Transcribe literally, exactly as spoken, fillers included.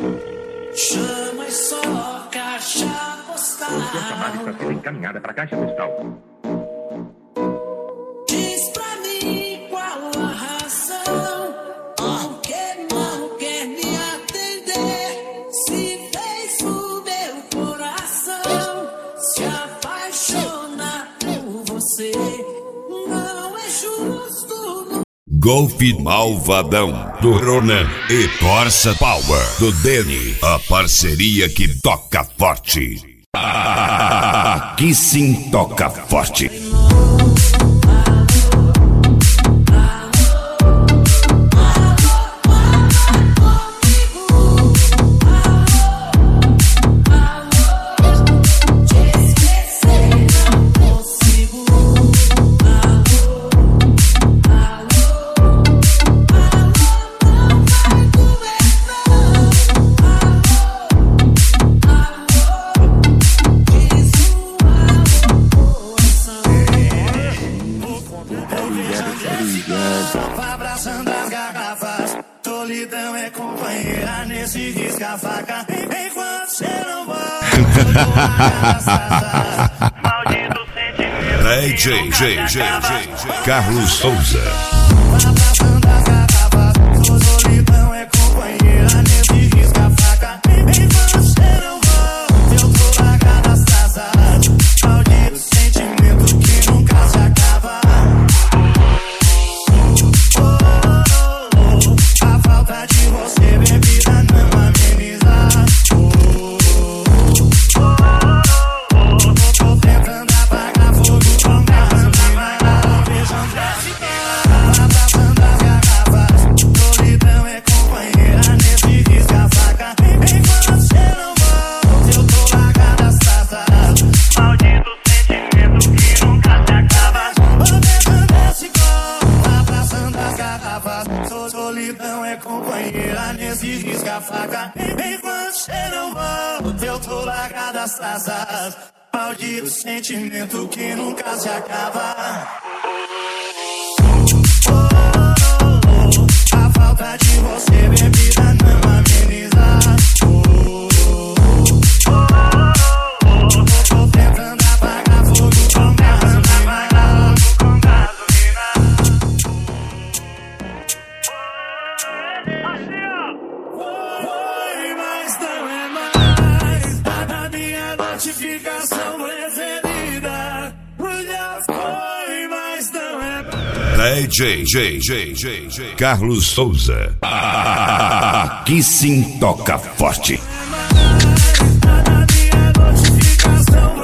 Chama só caixa postal. Sua chamada está sendo encaminhada para a caixa postal. Diz pra mim qual a razão, por que não quer me atender? Se fez o meu coração se apaixonar por você, não é justo. Golf Malvadão do Ronan e Corsa Power do Deni, a parceria que toca forte. Aqui sim toca forte. Abraçando as garrafas, solidão é companheira nesse risca-faca. Enquanto você não volta, maldito sentimento. D J J J Carlos Souza. Abraçando as garrafas, solidão é companheira nesse risca-faca. Enquanto você não volta, eu tô largado as taças. Maldito sentimento que nunca se acaba. Solidão é companheira nesse risca-faca. Enquanto você não volta, eu tô largado as taças. Maldito sentimento que nunca se acaba. Oh, oh, oh, a falta de você, bebida, não ameniza. Oh, oh, oh, oh, tô tentando apagar fogo com gasolina. Com gasolina. Foi, mas não é mais a minha notificação preferida. Já foi, mas não é mais. D J J J J Carlos Souza. Aqui sim toca forte. A minha notificação